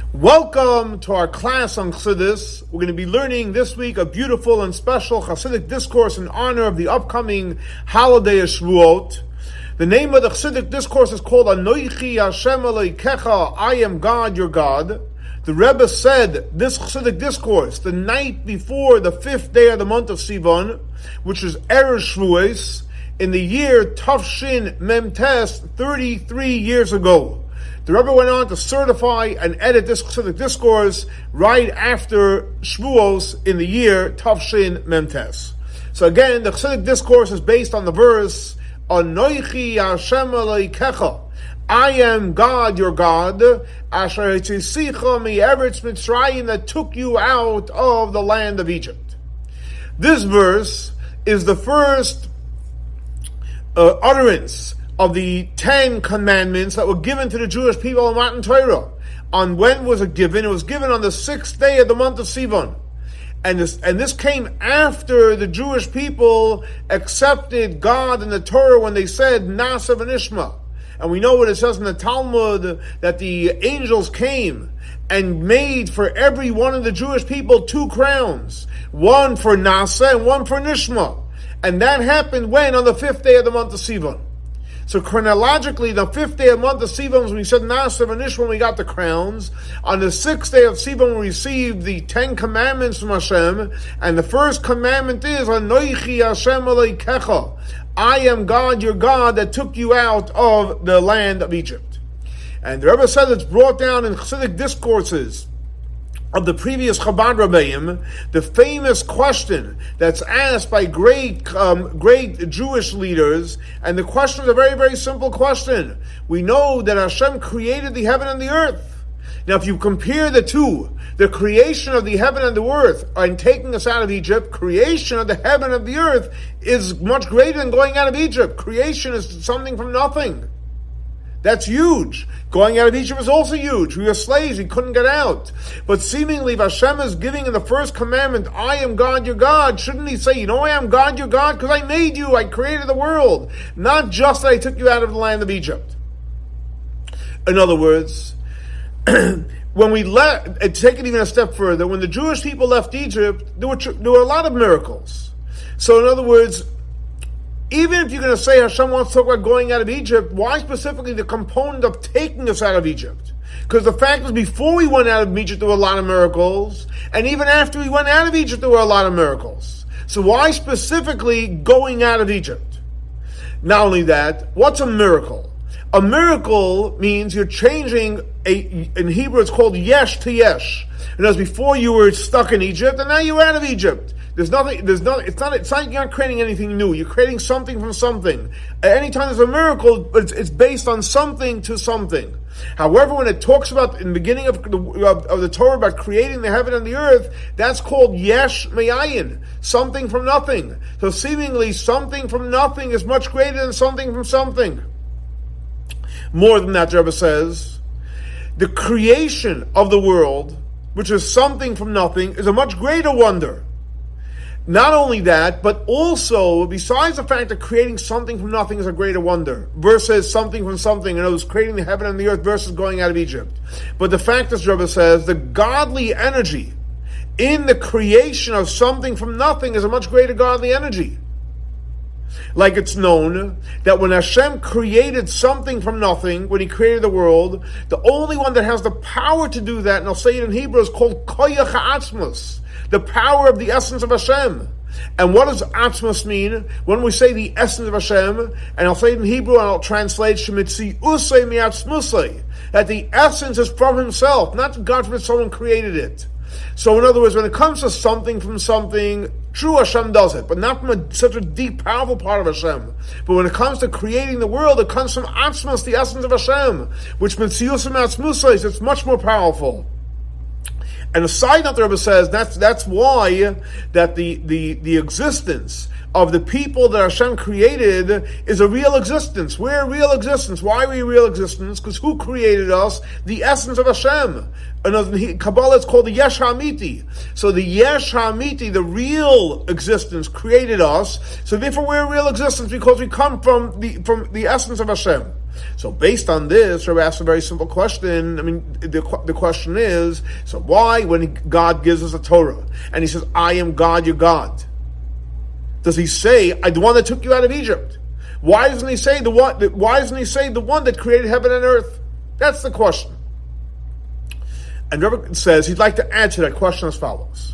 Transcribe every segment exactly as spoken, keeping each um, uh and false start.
Welcome to our class on Chassidus. We're going to be learning this week a beautiful and special Chassidic discourse in honor of the upcoming holiday of Shavuot. The name of the Chassidic discourse is called Anoichi Hashem Elokecha, I am God, your God. The Rebbe said this Chassidic discourse the night before the fifth day of the month of Sivan, which is Erev Shavuos, in the year Tafshin Memtes, thirty-three years ago. The Rebbe went on to certify and edit this Chassidic discourse right after Shavuos in the year Tafshin Memtes. So again, the Chassidic discourse is based on the verse, Anoichi Hashem Elokecha, I am God, your God, Asher Hitzisicha mi'eretz Mitzrayim, that took you out of the land of Egypt. This verse is the first uh, utterance of the Ten Commandments that were given to the Jewish people in Matan Torah. On when was it given? It was given on the sixth day of the month of Sivan. And this, and this came after the Jewish people accepted God and the Torah when they said, Nasa v'nishma. And we know what it says in the Talmud, that the angels came and made for every one of the Jewish people two crowns. One for Nasa and one for Nishma. And that happened when? On the fifth day of the month of Sivan. So chronologically, the fifth day of the month of Sivan, when we said Nasa and Nishma, we got the crowns. On the sixth day of Sivan, we received the Ten Commandments from Hashem. And the first commandment is, Anoichi Hashem Elokecha, I am God, your God, that took you out of the land of Egypt. And the Rebbe said it's brought down in Chassidic discourses of the previous Chabad Rebbeim, the famous question that's asked by great, um, great Jewish leaders, and the question is a very, very simple question. We know that Hashem created the heaven and the earth. Now, if you compare the two, the creation of the heaven and the earth and taking us out of Egypt, creation of the heaven and the earth is much greater than going out of Egypt. Creation is something from nothing. That's huge. Going out of Egypt is also huge. We were slaves, we couldn't get out. But seemingly, if Hashem is giving in the first commandment, I am God, your God, shouldn't he say, you know, I am God, your God, because I made you, I created the world. Not just that I took you out of the land of Egypt. In other words, when we let, take it even a step further, when the Jewish people left Egypt, there were, there were a lot of miracles. So in other words, even if you're going to say Hashem wants to talk about going out of Egypt, why specifically the component of taking us out of Egypt? Because the fact is, before we went out of Egypt, there were a lot of miracles, and even after we went out of Egypt, there were a lot of miracles. So why specifically going out of Egypt? Not only that, what's a miracle? A miracle means you're changing, a, in Hebrew it's called yesh to yesh. And as before you were stuck in Egypt, and now you're out of Egypt. There's nothing, there's not, it's not, it's not, you're not creating anything new. You're creating something from something. Anytime there's a miracle, it's, it's based on something to something. However, when it talks about, in the beginning of the, of, of the Torah, about creating the heaven and the earth, that's called yesh me'ayin, something from nothing. So seemingly, something from nothing is much greater than something from something. More than that, the Rebbe says, the creation of the world, which is something from nothing, is a much greater wonder. Not only that, but also, besides the fact that creating something from nothing is a greater wonder, versus something from something, and it was creating the heaven and the earth versus going out of Egypt. But the fact, as Rebbe says, the godly energy in the creation of something from nothing is a much greater godly energy. Like it's known that when Hashem created something from nothing, when He created the world, the only one that has the power to do that, and I'll say it in Hebrew, is called Koyach HaAtzmos, the power of the essence of Hashem. And what does Atzmos mean? When we say the essence of Hashem, and I'll say it in Hebrew and I'll translate, Shemitzi Usei Mi'atzmusei, that the essence is from Himself, not God forbid someone created it. So in other words, when it comes to something from something, true, Hashem does it, but not from a, such a deep, powerful part of Hashem. But when it comes to creating the world, it comes from Atzmos, the essence of Hashem, which Mitzius Mi'atzmusei, it's much more powerful. And a side note, the Rebbe says, that's that's why that the, the, the existence of the people that Hashem created is a real existence. We're a real existence. Why are we a real existence? Because who created us? The essence of Hashem. In Kabbalah, it's called the Yesh HaAmiti. So the Yesh HaAmiti, the real existence, created us. So therefore we're a real existence because we come from the from the essence of Hashem. So based on this, Rabbi asks a very simple question. I mean, the, the question is, so why, when God gives us a Torah, and he says, I am God, your God, does he say, I the one that took you out of Egypt? Why doesn't he say the one, why doesn't he say the one that created heaven and earth? That's the question. And Rebbe says he'd like to answer that question as follows.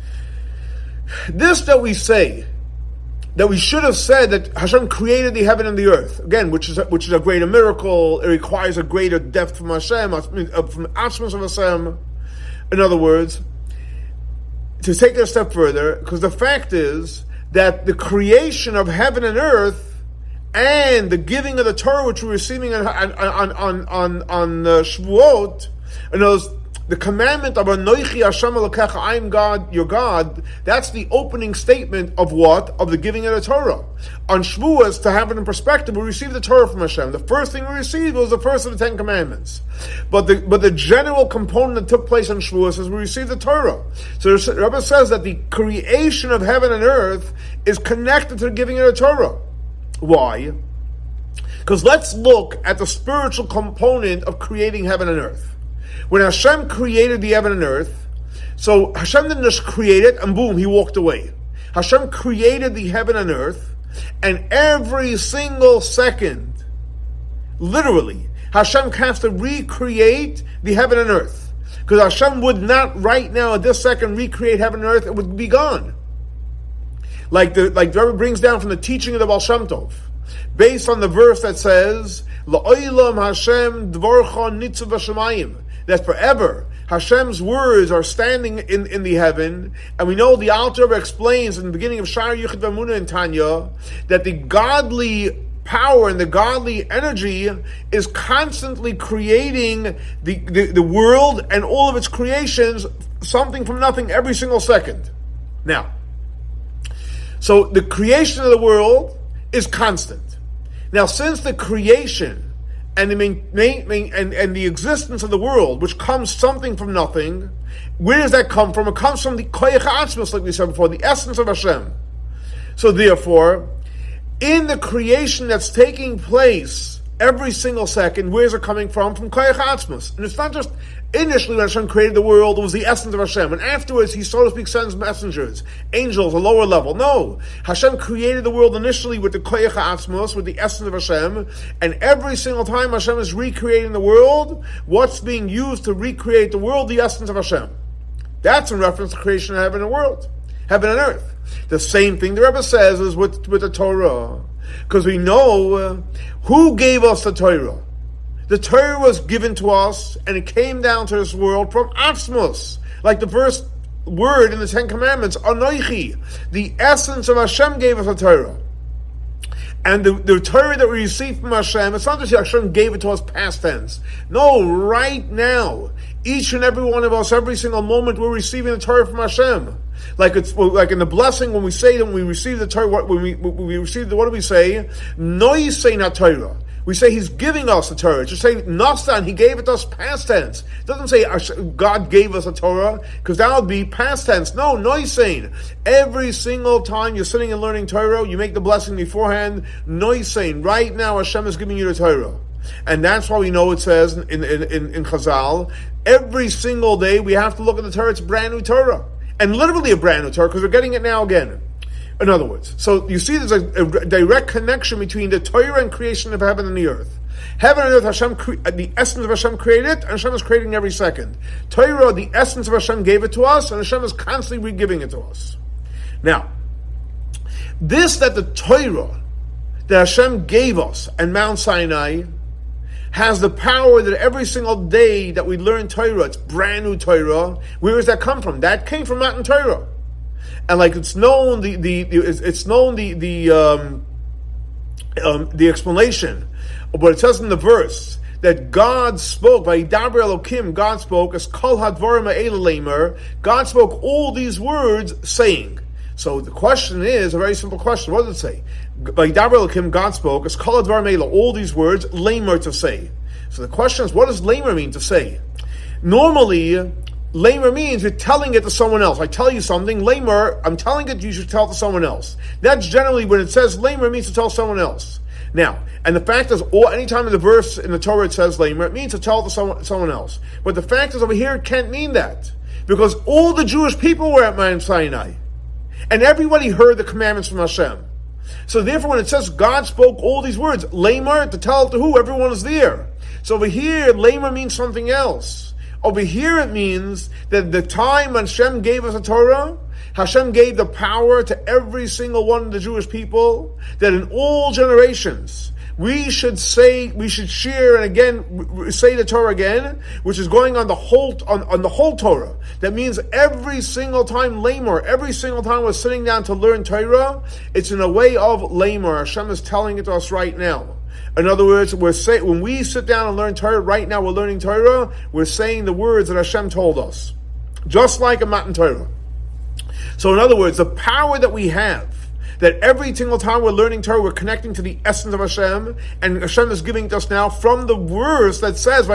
This that we say, that we should have said that Hashem created the heaven and the earth, again, which is a, which is a greater miracle. It requires a greater depth from Hashem, from Atzmos of Hashem. In other words, to take it a step further, because the fact is that the creation of heaven and earth and the giving of the Torah, which we're receiving on on on on, on uh, Shavuot, and those. The commandment of Anoichi Hashem Elokecha, I am God, your God, that's the opening statement of what? Of the giving of the Torah. On Shavuos, to have it in perspective, we received the Torah from Hashem. The first thing we received was the first of the Ten Commandments. But the but the general component that took place on Shavuos is we received the Torah. So the Rebbe says that the creation of heaven and earth is connected to the giving of the Torah. Why? Because let's look at the spiritual component of creating heaven and earth. When Hashem created the heaven and earth, so Hashem didn't just create it and boom, he walked away. Hashem created the heaven and earth, and every single second, literally, Hashem has to recreate the heaven and earth. Because Hashem would not right now at this second recreate heaven and earth, it would be gone. Like the like the Rebbe brings down from the teaching of the Baal Shem Tov, based on the verse that says, La'olam Hashem dvorcha nitzav v'shamayim, that forever Hashem's words are standing in, in the heaven. And we know the Alter Rebbe explains in the beginning of Sha'ar Yichud V'Emunah in Tanya that the godly power and the godly energy is constantly creating the, the, the world and all of its creations, something from nothing every single second. Now, so the creation of the world is constant. Now, since the creation and the main, main, main, and, and the existence of the world, which comes something from nothing, where does that come from? It comes from the koyach atzmos, like we said before, the essence of Hashem. So therefore, in the creation that's taking place every single second, where is it coming from? From koyach atzmos. And it's not just initially when Hashem created the world, it was the essence of Hashem. And afterwards, he, so to speak, sends messengers, angels, a lower level. No. Hashem created the world initially with the koyach atzmos, with the essence of Hashem. And every single time Hashem is recreating the world, what's being used to recreate the world? The essence of Hashem. That's in reference to creation of heaven and world. Heaven and earth. The same thing the Rebbe says is with, with the Torah. Because we know uh, who gave us the Torah. The Torah was given to us, and it came down to this world from Atzmos. Like the first word in the Ten Commandments, Anoichi. The essence of Hashem gave us the Torah. And the, the Torah that we received from Hashem, it's not just Hashem gave it to us past tense. No, right now, each and every one of us, every single moment, we're receiving the Torah from Hashem. Like it's like in the blessing when we say that when we receive the Torah, when we when we receive the, what do we say? Noisei na Torah. We say he's giving us the Torah. It should say Nasan, he gave it to us past tense. It doesn't say God gave us a Torah, because that would be past tense. No, noisein. Every single time you're sitting and learning Torah, you make the blessing beforehand. Noisein. Right now Hashem is giving you the Torah. And that's why we know it says in, in, in, in Chazal, every single day we have to look at the Torah, it's brand new Torah. And literally a brand new Torah, because we're getting it now again. In other words, so you see there's a, a direct connection between the Torah and creation of heaven and the earth. Heaven and earth, Hashem, cre- the essence of Hashem created it, and Hashem is creating every second. Torah, the essence of Hashem gave it to us, and Hashem is constantly re-giving it to us. Now, this that the Torah that Hashem gave us at Mount Sinai has the power that every single day that we learn Torah, it's brand new Torah. Where does that come from? That came from Mount Torah. And like it's known, the, the, the it's known the the um, um, the explanation of what it says in the verse that God spoke by Yidaber Elokim. God spoke as Kol Hadvarim Ha'ela Leimer. God spoke all these words, saying. So the question is a very simple question. What does it say? By Yidaber Elokim, God spoke as Kol Hadvarim Ha'ela. All these words, Leimer, to say. So the question is, what does Leimer mean to say? Normally, Lamer means you're telling it to someone else. I tell you something, Lamer, I'm telling it you should tell it to someone else. That's generally when it says Lamer, it means to tell someone else. Now, and the fact is, all anytime in the verse in the Torah it says Lamer, it means to tell it to someone, someone else. But the fact is, over here, it can't mean that. Because all the Jewish people were at Mount Sinai. And everybody heard the commandments from Hashem. So therefore, when it says God spoke all these words, Lamer, to tell it to who? Everyone is there. So over here, Lamer means something else. Over here, it means that the time when Hashem gave us a Torah, Hashem gave the power to every single one of the Jewish people, that in all generations, we should say, we should share and again say the Torah again, which is going on the whole on, on the whole Torah. That means every single time Lamer, every single time we're sitting down to learn Torah, it's in a way of Lamer. Hashem is telling it to us right now. In other words, we're say, when we sit down and learn Torah, right now we're learning Torah, we're saying the words that Hashem told us. Just like a Matan Torah. So in other words, the power that we have, that every single time we're learning Torah, we're connecting to the essence of Hashem, and Hashem is giving to us now from the verse that says,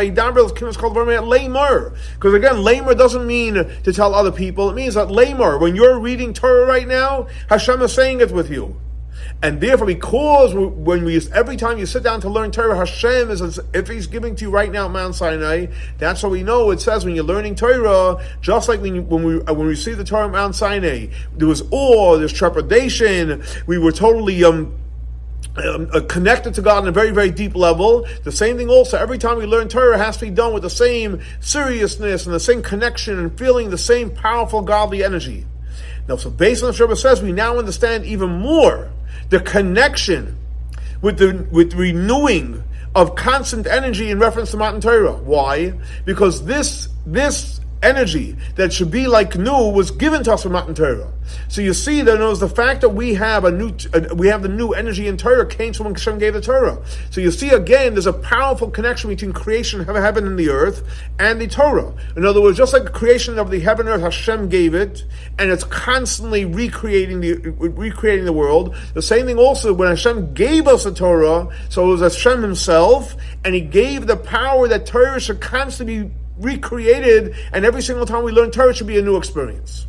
Lamer. Because again, Lamer doesn't mean to tell other people, it means that Lamer, when you're reading Torah right now, Hashem is saying it with you. And therefore, because when we every time you sit down to learn Torah, Hashem is as if He's giving to you right now at Mount Sinai. That's what we know. It says when you're learning Torah, just like when you, when we when we received the Torah at Mount Sinai, there was awe, there's trepidation. We were totally um, um, connected to God on a very very deep level. The same thing also. Every time we learn Torah, it has to be done with the same seriousness and the same connection and feeling the same powerful godly energy. Now, so based on what the Rebbe says, we now understand even more the connection with the with renewing of constant energy in reference to Matan Torah. Why? Because this this energy that should be like new was given to us from Matan Torah. So you see that it was the fact that we have a new uh, we have the new energy in Torah came from when Hashem gave the Torah. So you see again, there's a powerful connection between creation of heaven and the earth and the Torah. In other words, just like the creation of the heaven and earth, Hashem gave it, and it's constantly recreating the recreating the world. The same thing also when Hashem gave us the Torah. So it was Hashem Himself, and He gave the power that Torah should constantly be recreated, and every single time we learn Torah, it should be a new experience.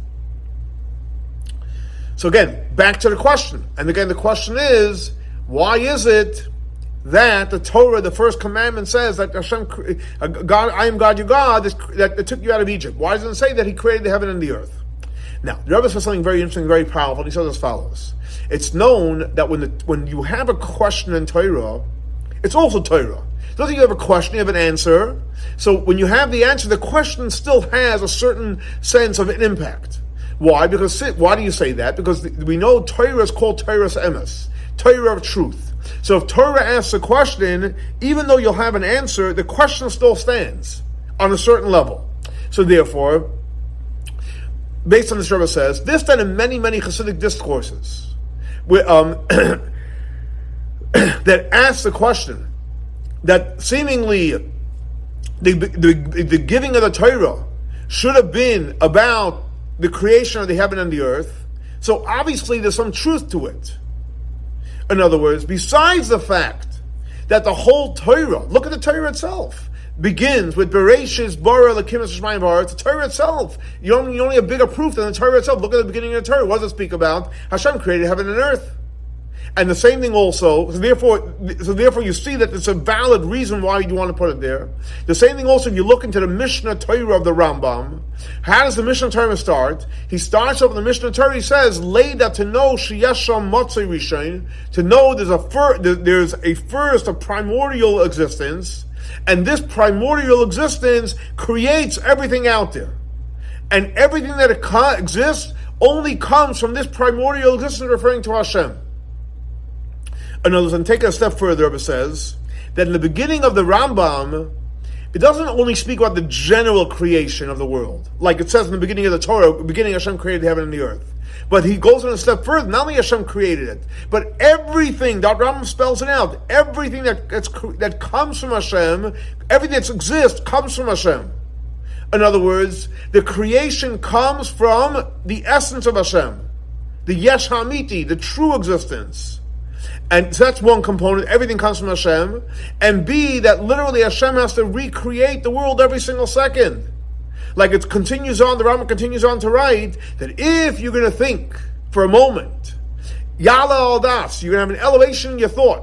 So again, back to the question. And again, the question is, why is it that the Torah, the first commandment, says that Hashem, God, I am God, your God, that, that took you out of Egypt? Why doesn't it say that He created the heaven and the earth? Now, the Rebbe says something very interesting, very powerful. He says as follows. It's known that when the, when you have a question in Torah, it's also Torah. It's not that you have a question, you have an answer. So when you have the answer, the question still has a certain sense of an impact. Why? Because why do you say that? Because we know Torah is called Torah's emes, Torah of truth. So if Torah asks a question, even though you'll have an answer, the question still stands on a certain level. So therefore, based on this, Rebbe says, this then in many, many Hasidic discourses, where, um, that ask the question, that seemingly the, the the giving of the Torah should have been about the creation of the heaven and the earth. So obviously there's some truth to it. In other words, besides the fact that the whole Torah, look at the Torah itself, begins with Bereshis bara Elokim es Hashemayim v'haaretz. The Torah itself, you only, you only have bigger proof than the Torah itself. Look at the beginning of the Torah. What does it speak about? Hashem created heaven and earth. And the same thing also, so therefore, so therefore you see that it's a valid reason why you want to put it there. The same thing also, if you look into the Mishnah Torah of the Rambam, how does the Mishnah Torah start? He starts off with the Mishnah Torah, he says, Leida, to know sheyesham motzei rishon, to know there's a, fir- there's a first, a primordial existence, and this primordial existence creates everything out there. And everything that exists only comes from this primordial existence referring to Hashem. In other words, and take it a step further, it says that in the beginning of the Rambam, it doesn't only speak about the general creation of the world, like it says in the beginning of the Torah, beginning Hashem created heaven and the earth. But he goes on a step further. Not only Hashem created it, but everything, that Rambam spells it out, everything that that's, that comes from Hashem, everything that exists comes from Hashem. In other words, the creation comes from the essence of Hashem, the Yesh HaAmiti, the true existence. And so that's one component. Everything comes from Hashem. And B, that literally Hashem has to recreate the world every single second. Like it continues on, the Rambam continues on to write, that if you're going to think for a moment, Yala al Das, you're going to have an elevation in your thought,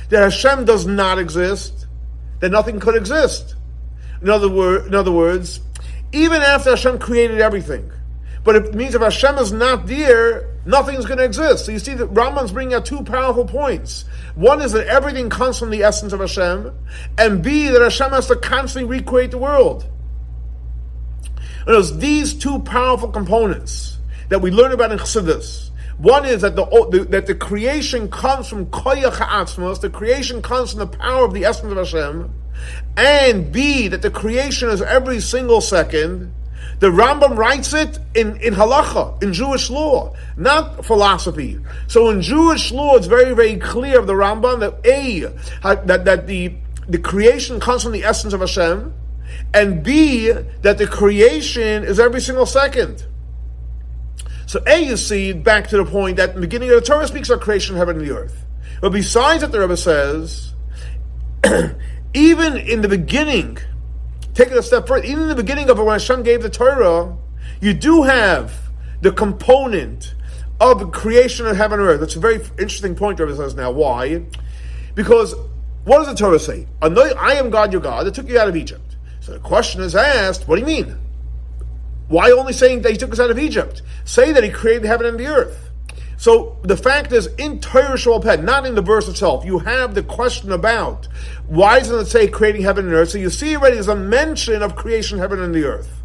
that Hashem does not exist, then nothing could exist. In other, word, in other words, even after Hashem created everything, but it means if Hashem is not there, nothing's going to exist. So you see that Rambam's bringing out two powerful points. One is that everything comes from the essence of Hashem, and B, that Hashem has to constantly recreate the world. And it's these two powerful components that we learn about in Chassidus. One is that the, the that the creation comes from Koyach HaAtzmos, the creation comes from the power of the essence of Hashem, and B, that the creation is every single second. The Rambam writes it in, in halacha, in Jewish law, not philosophy. So in Jewish law, it's very, very clear of the Rambam that A, that, that the, the creation comes from the essence of Hashem, and B, that the creation is every single second. So A, you see, back to the point that in the beginning of the Torah speaks of creation of heaven and the earth. But besides that, the Rebbe says, even in the beginning, take it a step further, even in the beginning of when Hashem gave the Torah, you do have the component of the creation of heaven and earth. That's a very interesting point the Rebbe says now. Why? Because what does the Torah say? I am God, your God, that took you out of Egypt. So the question is asked, what do you mean? Why only saying that he took us out of Egypt? Say that he created heaven and the earth. So the fact is, in Torah Shabbat, not in the verse itself, you have the question about why doesn't it say creating heaven and earth? So you see already there's a mention of creation of heaven and the earth.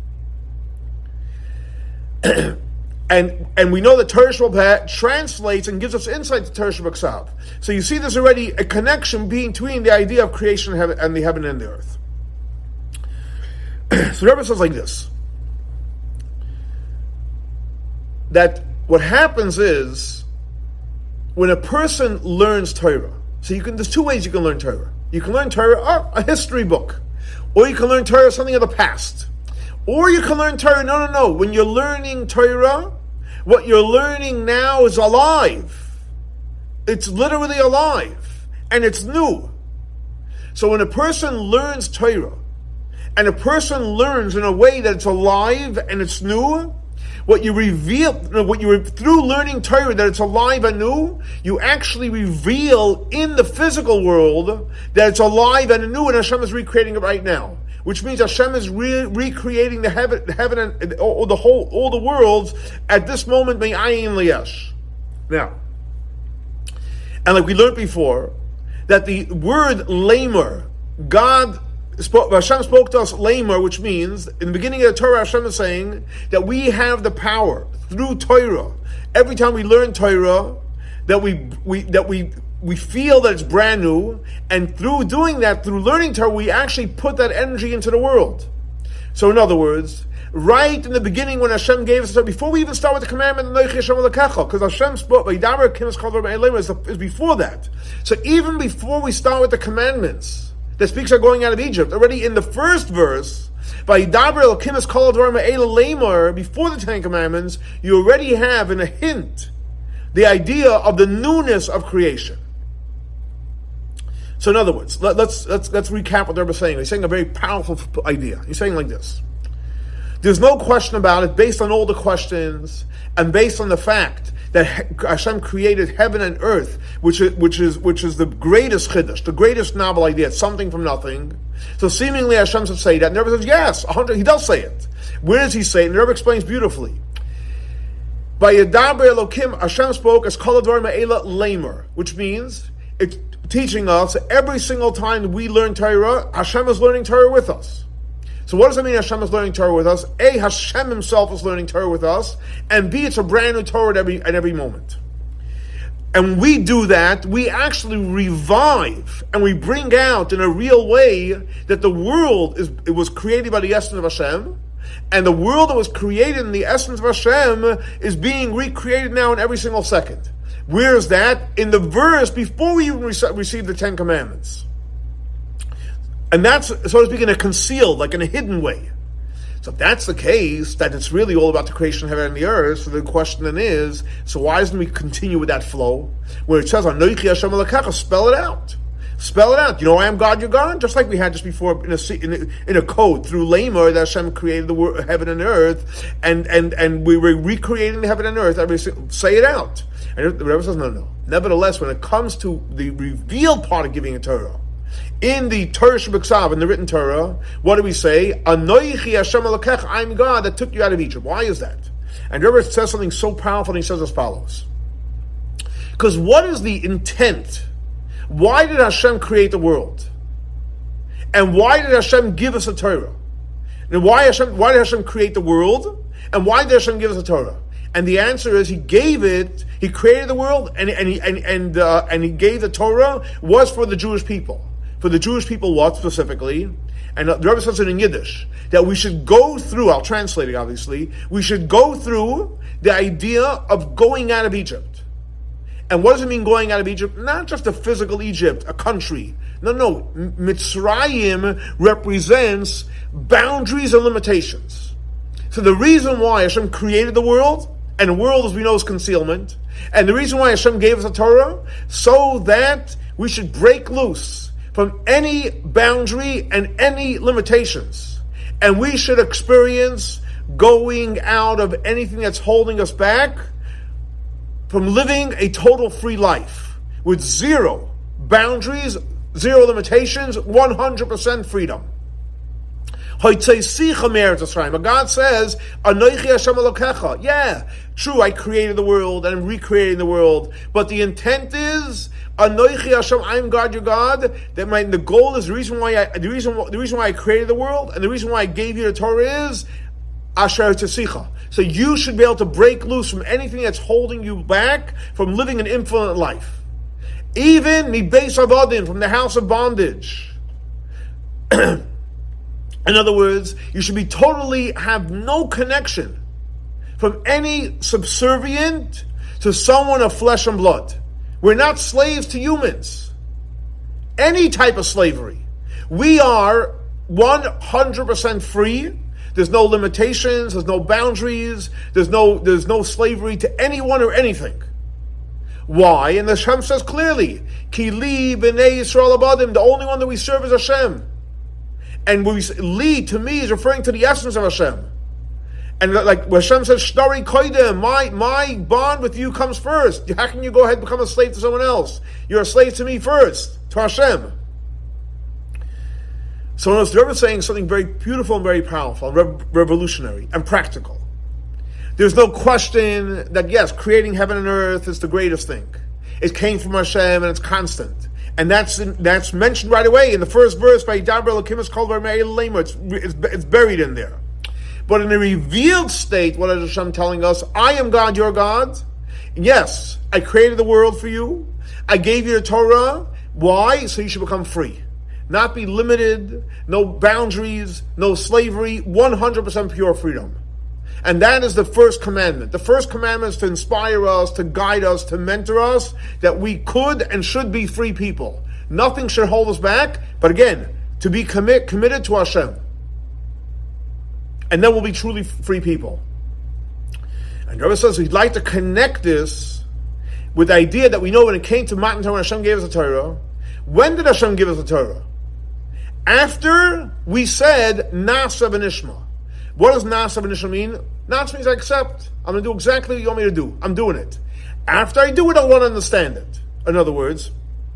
and and we know that Torah Shabbat translates and gives us insight to Torah Shabbat. So you see there's already a connection between the idea of creation of heaven and the heaven and the earth. So the Rebbe says like this, that what happens is when a person learns Torah, so you can, there's two ways you can learn Torah. You can learn Torah, oh, a history book, or you can learn Torah, something of the past, or you can learn Torah. No, no, no. When you're learning Torah, what you're learning now is alive. It's literally alive, and it's new. So when a person learns Torah, and a person learns in a way that it's alive and it's new, what you reveal, what you through learning Torah that it's alive and new, you actually reveal in the physical world that it's alive and new, and Hashem is recreating it right now. Which means Hashem is re- recreating the heaven, the heaven and all the whole, all the worlds at this moment. Me'ayin liyesh. Now, and like we learned before, that the word lamer, God. Spoke, Hashem spoke to us lamer, which means in the beginning of the Torah, Hashem is saying that we have the power through Torah. Every time we learn Torah, that we we that we we feel that it's brand new, and through doing that, through learning Torah, we actually put that energy into the world. So, in other words, right in the beginning when Hashem gave us Torah, before we even start with the commandment, because Hashem spoke, is before that. So, even before we start with the commandments that speaks of going out of Egypt, already in the first verse, by before the Ten Commandments, you already have in a hint the idea of the newness of creation. So in other words, let, let's let's let's recap what the Rebbe is saying. He's saying a very powerful idea. He's saying like this. There's no question about it, based on all the questions, and based on the fact that Hashem created heaven and earth, which is which is which is the greatest chiddush, the greatest novel idea. It's something from nothing. So seemingly Hashem should say that. And the Rebbe says, yes, one hundred, he does say it. Where does he say it? And the Rebbe explains beautifully. By Yedaber Elokim, Hashem spoke as Kol Advarim Ha'ela Lamer, which means it's teaching us every single time we learn Torah, Hashem is learning Torah with us. So what does it mean Hashem is learning Torah with us? A, Hashem himself is learning Torah with us, and B, it's a brand new Torah at every, at every moment. And when we do that, we actually revive, and we bring out in a real way that the world is it was created by the essence of Hashem, and the world that was created in the essence of Hashem is being recreated now in every single second. Where is that? In the verse before we even receive the Ten Commandments. And that's, so to speak, in a concealed, like in a hidden way. So if that's the case, that it's really all about the creation of heaven and the earth, so the question then is, so why doesn't we continue with that flow? Where it says, Anochi Hashem Elokecha, spell it out. Spell it out. You know, I am God, your God, just like we had just before in a in a, in a code through Lamer that Hashem created the world, heaven and earth, and and and we were recreating the heaven and earth. Everybody say it out. And the Rebbe says, no, no. Nevertheless, when it comes to the revealed part of giving a Torah, in the Torah Shebeksav, in the written Torah, what do we say? Anoichi Hashem Elokecha, I'm God that took you out of Egypt. Why is that? And the Rebbe says something so powerful, and he says as follows. Because what is the intent? Why did Hashem create the world? And why did Hashem give us a Torah? And why Hashem, why did Hashem create the world? And why did Hashem give us a Torah? And the answer is He gave it. He created the world, and and he and and uh, and He gave the Torah was for the Jewish people. For the Jewish people, what specifically? And the Rebbe says it in Yiddish that we should go through. I'll translate it. Obviously, we should go through the idea of going out of Egypt. And what does it mean going out of Egypt? Not just a physical Egypt, a country. No, no. Mitzrayim represents boundaries and limitations. So the reason why Hashem created the world, and the world as we know is concealment, and the reason why Hashem gave us a Torah, so that we should break loose from any boundary and any limitations. And we should experience going out of anything that's holding us back, from living a total free life with zero boundaries, zero limitations, one hundred percent freedom. But God says, Anoichi Hashem Elokecha. Yeah, true, I created the world and I'm recreating the world. But the intent is, Anoichi Hashem, I am God, your God. That my the goal is the reason why I the reason the reason why I created the world and the reason why I gave you the Torah is Asher Tesicha. So you should be able to break loose from anything that's holding you back from living an infinite life. Even mi beis avodim, from the house of bondage. In other words, you should be totally have no connection from any subservient to someone of flesh and blood. We're not slaves to humans. Any type of slavery. We are one hundred percent free. There's no limitations, there's no boundaries, there's no there's no slavery to anyone or anything. Why? And the Hashem says clearly, Ki li b'nei Yisrael abadim, the only one that we serve is Hashem. And we li to me is referring to the essence of Hashem. And like Hashem says, Shnari koidem, my my bond with you comes first. How can you go ahead and become a slave to someone else? You're a slave to me first, to Hashem. So notice the Rebbe is saying something very beautiful and very powerful, and rev- revolutionary and practical. There's no question that yes, creating heaven and earth is the greatest thing. It came from Hashem and it's constant. And that's in, that's mentioned right away in the first verse by Yidaber Elokim is called Lamer. It's, it's it's buried in there. But in the revealed state, what is Hashem telling us? I am God, your God. Yes, I created the world for you. I gave you the Torah. Why? So you should become free. Not be limited, no boundaries, no slavery, one hundred percent pure freedom. And that is the first commandment. The first commandment is to inspire us, to guide us, to mentor us, that we could and should be free people. Nothing should hold us back, but again, to be commit, committed to Hashem. And then we'll be truly free people. And the Rebbe says we'd like to connect this with the idea that we know when it came to Matan Torah, Hashem gave us a Torah. When did Hashem give us a Torah? After we said Nasa v'nishma. What does Nasa v'nishma mean? Nasa means I accept. I'm going to do exactly what you want me to do. I'm doing it. After I do it, I want to understand it. In other words,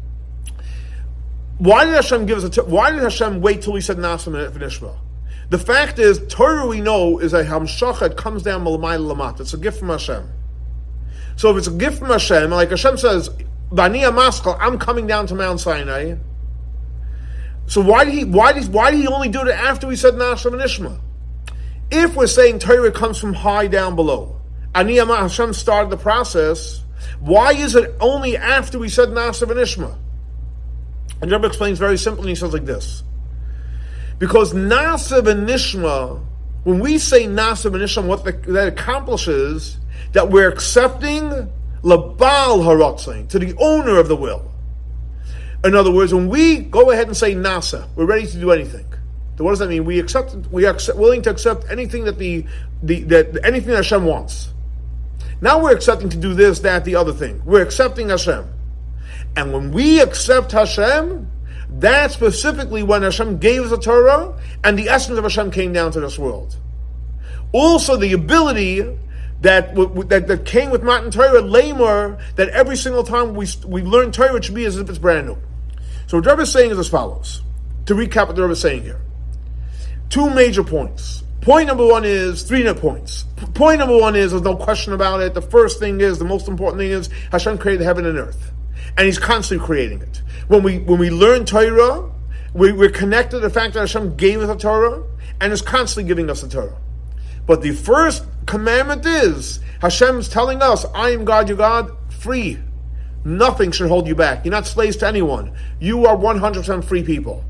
why did Hashem give us a Torah? Why did Hashem wait till we said Nasa v'nishma? The fact is, Torah we know is a hamshacha. It comes down malamayla lamata. It's a gift from Hashem. So if it's a gift from Hashem, like Hashem says, V'ani amaskal, I'm coming down to Mount Sinai. So why did he? Why did? Why did he only do it after we said Nasa v'nishma? If we're saying Torah comes from high down below, Ani Hashem started the process. Why is it only after we said Nasa v'nishma? And Rebbe explains very simply. He says like this: because Nasa v'nishma, when we say Nasa v'nishma, what the, that accomplishes that we're accepting Labal Haratzin, to the owner of the will. In other words, when we go ahead and say Nasa, we're ready to do anything. So what does that mean? We accept. We are accept, willing to accept anything that the, the that anything that Hashem wants. Now we're accepting to do this, that, the other thing. We're accepting Hashem, And when we accept Hashem, that's specifically when Hashem gave us the Torah and the essence of Hashem came down to this world. Also, the ability that that, that came with Matan Torah, Lamor, that every single time we we learn Torah, it should be as if it's brand new. So what Rebbe is saying is as follows. To recap what the Rebbe is saying here. Two major points. Point number one is, three net points. Point number one is, there's no question about it, the first thing is, the most important thing is, Hashem created heaven and earth. And He's constantly creating it. When we when we learn Torah, we, we're connected to the fact that Hashem gave us the Torah, and is constantly giving us the Torah. But the first commandment is, Hashem's telling us, I am God, your God, free. Nothing should hold you back. You're not slaves to anyone. You are one hundred percent free people.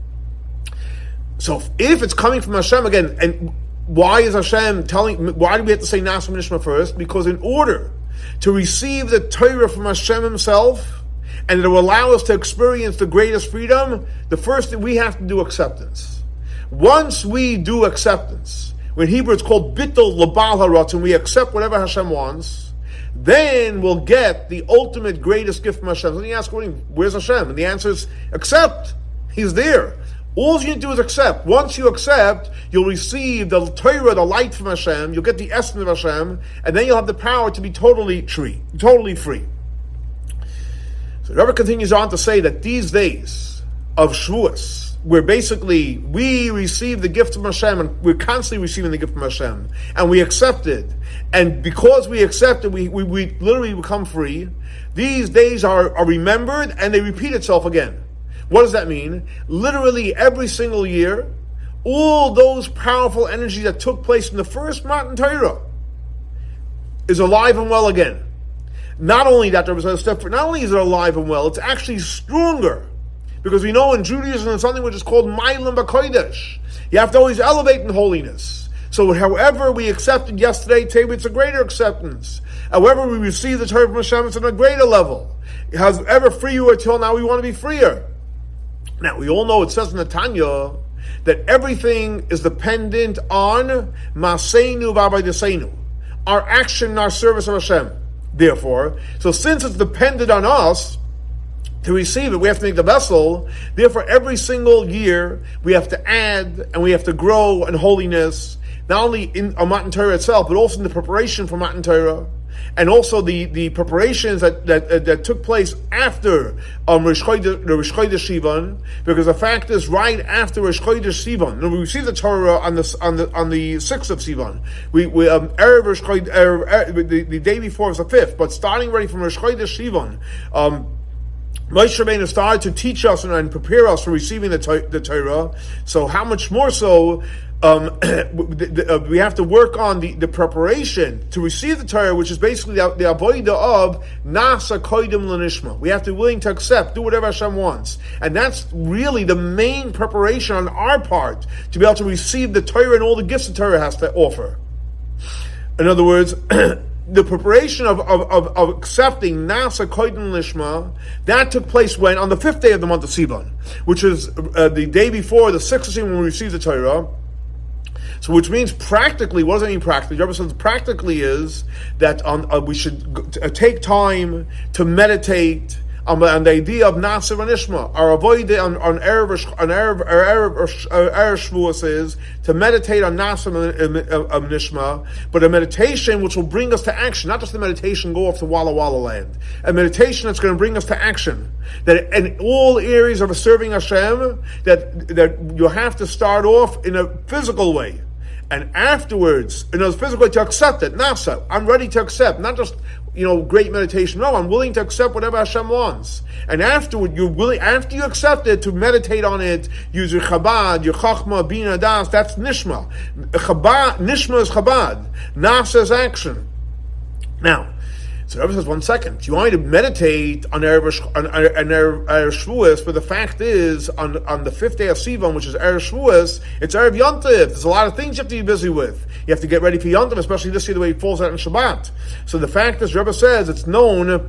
So if it's coming from Hashem again, and why is Hashem telling, why do we have to say Nasa Nishma first? Because in order to receive the Torah from Hashem Himself, and it will allow us to experience the greatest freedom, the first thing we have to do acceptance. Once we do acceptance, in Hebrew it's called Bittul Labal Haratzon, we accept whatever Hashem wants, then we'll get the ultimate greatest gift from Hashem. So you ask, where's Hashem? And the answer is, accept. He's there. All you need to do is accept. Once you accept, you'll receive the Torah, the light from Hashem, you'll get the essence of Hashem, and then you'll have the power to be totally free. Totally free. So the Rebbe continues on to say that these days of Shavuos, where basically we receive the gift from Hashem, and we're constantly receiving the gift from Hashem, and we accept it, and because we accept it, we, we, we literally become free. These days are, are remembered, and they repeat itself again. What does that mean? Literally every single year, all those powerful energies that took place in the first Matan Torah is alive and well again. Not only that, there was a step for, not only is it alive and well, it's actually stronger. Because we know in Judaism there's something which is called Ma'alim B'Kodesh. You have to always elevate in holiness. So however we accepted yesterday, today it's a greater acceptance. However we receive the Torah from Hashem, it's on a greater level. However free you were till now, we want to be freer. Now, we all know it says in the Tanya that everything is dependent on Maseinu V'Avodaseinu, our action and our service of Hashem. Therefore, so since it's dependent on us to receive it, we have to make the vessel. Therefore, every single year, we have to add and we have to grow in holiness, not only in a Matan Torah itself, but also in the preparation for Matan Torah. And also the, the preparations that, that uh, that took place after um, Rosh Chodesh, the Rosh Chodesh Sivan, because the fact is, right after Rosh Chodesh Sivan, we received the Torah on the on the on the sixth of Sivan. We we um, Erev Rosh Chodesh, Erev, Erev, the, the day before is the fifth, but starting ready from Rosh Chodesh Sivan, um, Moshe Rabbeinu started to teach us and, and prepare us for receiving the, the Torah. So how much more so? Um, we have to work on the, the preparation to receive the Torah, which is basically the, the avodah of Nasa Koidim L'Nishma. We have to be willing to accept, do whatever Hashem wants. And that's really the main preparation on our part to be able to receive the Torah and all the gifts the Torah has to offer. In other words, the preparation of, of, of, of accepting Nasa Koidim L'Nishma, that took place when? On the fifth day of the month of Sivan, which is uh, the day before the sixth of Sivan when we received the Torah. So, which means practically, what does that mean practically? The Rebbe says practically is that um, uh, we should g- uh, take time to meditate on, on the idea of Nasa V'Nishma. Our avodah on on Erev on Erev Erev Shavuos is to meditate on Nasa V'Nishma, but a meditation which will bring us to action, not just the meditation go off to Walla Walla land. A meditation that's going to bring us to action. That in all areas of serving Hashem, that that you have to start off in a physical way. And afterwards, in a physical way, to accept it. Nasa, I'm ready to accept. Not just, you know, great meditation. No, I'm willing to accept whatever Hashem wants. And afterward, you're willing, after you accept it, to meditate on it, use your Chabad, your Chachma, Bina, Das, that's Nishma. Chabad, Nishma is Chabad. Nasa is action. Now, so the Rebbe says, one second. You want me to meditate on Erev on, on Erev Shavuos, but the fact is, on, on the fifth day of Sivan, which is Erev Shavuos, it's Erev Yontiv. There's a lot of things you have to be busy with. You have to get ready for Yontiv, especially this year the way it falls out in Shabbat. So the fact is, Rebbe says, it's known,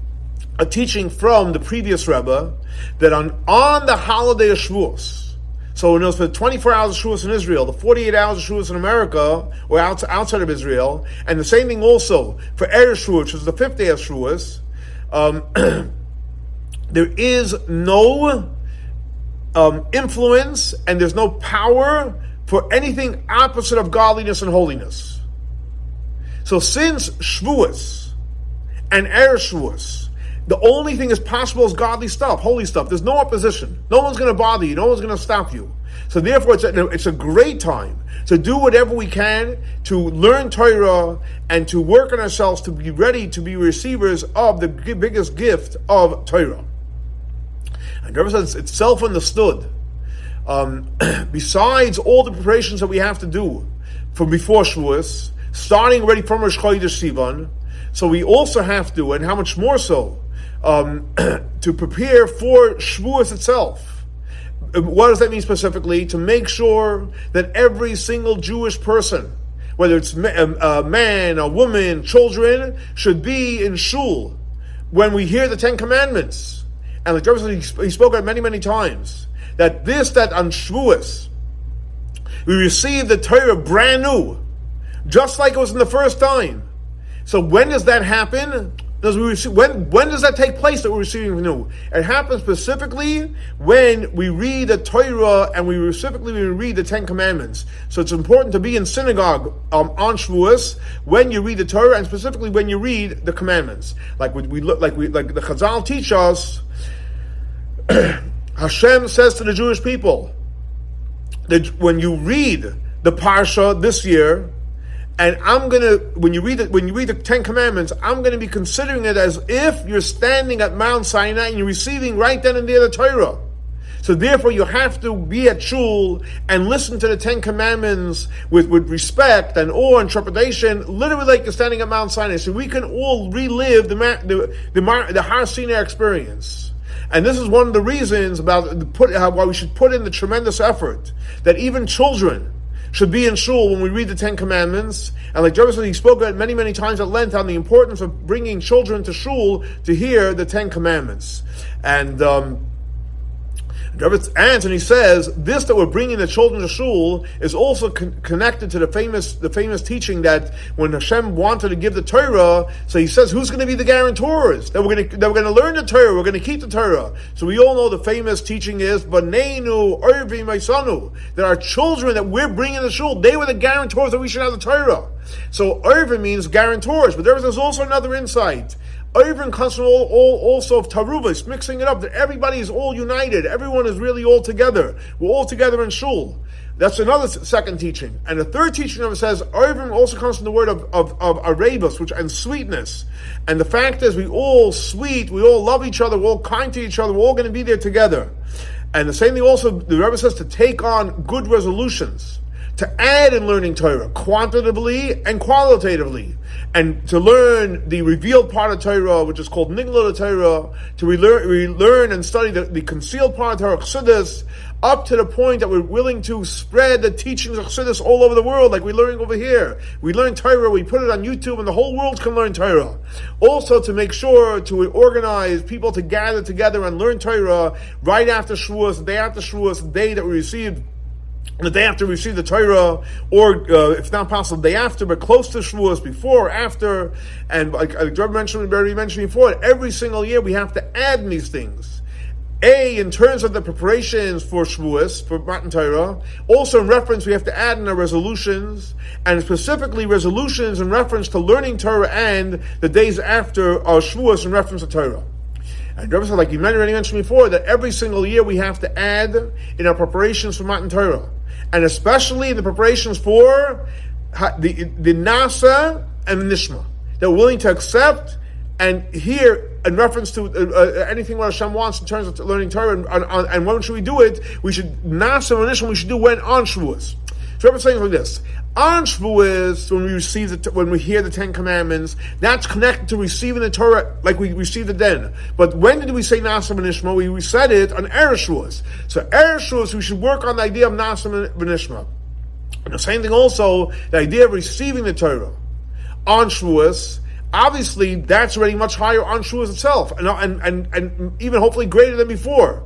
a teaching from the previous Rebbe, that on, on the holiday of Shavuos, so it knows for the twenty-four hours of Shavuos in Israel, the forty-eight hours of Shavuos in America, or out, outside of Israel, and the same thing also for Erev Shavuos, which is the fifth day of Shavuos, um, there is no um, influence and there's no power for anything opposite of godliness and holiness. So since Shavuos and Erev Shavuos, the only thing is possible is godly stuff, holy stuff. There's no opposition. No one's going to bother you. No one's going to stop you. So therefore, it's a, it's a great time to do whatever we can to learn Torah and to work on ourselves to be ready to be receivers of the biggest gift of Torah. And Rebbe says it's self-understood. Um, besides all the preparations that we have to do from before Shavuos, starting already from Rosh Chodesh Sivan, so we also have to, and how much more so, um, to prepare for Shavuos itself. What does that mean specifically? To make sure that every single Jewish person, whether it's a man, a woman, children, should be in shul when we hear the Ten Commandments. And like Rebbe said, he spoke about many, many times, that this, that on Shavuos, we receive the Torah brand new, just like it was in the first time. So when does that happen? Does we receive, when when does that take place that we're receiving new? It happens specifically when we read the Torah and we specifically when we read the Ten Commandments. So it's important to be in synagogue um, on Shavuos when you read the Torah and specifically when you read the commandments. Like we, we look like we like the Chazal teach us. Hashem says to the Jewish people that when you read the Parsha this year, and I'm gonna when you read it when you read the Ten Commandments, I'm gonna be considering it as if you're standing at Mount Sinai and you're receiving right then and there the Torah. So therefore, you have to be at shul and listen to the Ten Commandments with, with respect and awe and trepidation, literally like you're standing at Mount Sinai. So we can all relive the the the, the Har Sinai experience. And this is one of the reasons about the put, why we should put in the tremendous effort that even children should be in shul when we read the Ten Commandments. And like Jeremy said, he spoke about many, many times at length on the importance of bringing children to shul to hear the Ten Commandments. And um, Rebbe ends and he says, this that we're bringing the children to shul is also con- connected to the famous the famous teaching that when Hashem wanted to give the Torah, so he says, who's going to be the guarantors? That we're going to that we're going to learn the Torah, we're going to keep the Torah. So we all know the famous teaching is, Baneinu, Ervi, Maisanu, that our children that we're bringing to shul, they were the guarantors that we should have the Torah. So Ervi means guarantors, but there's also another insight. Irvin comes from all, all, also of Taruvas, mixing it up, that everybody is all united, everyone is really all together. We're all together in shul. That's another second teaching. And the third teaching of it says, Irvin also comes from the word of, of, of arabus, which and sweetness. And the fact is, we all sweet, we all love each other, we're all kind to each other, we're all going to be there together. And the same thing also, the Rebbe says to take on good resolutions, to add in learning Torah, quantitatively and qualitatively, and to learn the revealed part of Torah, which is called Nigla Torah, to relearn, relearn and study the, the concealed part of Torah, Chassidus, up to the point that we're willing to spread the teachings of Chassidus all over the world, like we're learning over here. We learn Torah, we put it on YouTube, and the whole world can learn Torah. Also, to make sure to organize people to gather together and learn Torah right after Shavuos, the day after Shavuos, the day that we received the day after we receive the Torah, or uh, if not possible, the day after, but close to Shavuos, before, after, and like I mentioned, already mentioned before, every single year we have to add in these things. A, in terms of the preparations for Shavuos, for Matan Torah, also in reference, we have to add in our resolutions, and specifically resolutions in reference to learning Torah and the days after our Shavuos in reference to Torah. And Rebbe said, like you already mentioned before, that every single year we have to add in our preparations for Matan Torah. And especially in the preparations for the, the Nasa and the Nishma. They're willing to accept and hear in reference to uh, uh, anything what Hashem wants in terms of learning Torah. And, and, and when should we do it? We should, Nasa and Nishma, we should do when on Shavuos. So Rebbe is saying like this. On Shavuos, when we receive the, when we hear the Ten Commandments, that's connected to receiving the Torah like we received it then. But when did we say Nasa v'Nishma? We, we said it on Erev Shavuos. So Erev Shavuos, we should work on the idea of Nasa v'Nishma. And the same thing also, the idea of receiving the Torah on Shavuos. Obviously, that's already much higher on Shavuos itself, and and and, and even hopefully greater than before.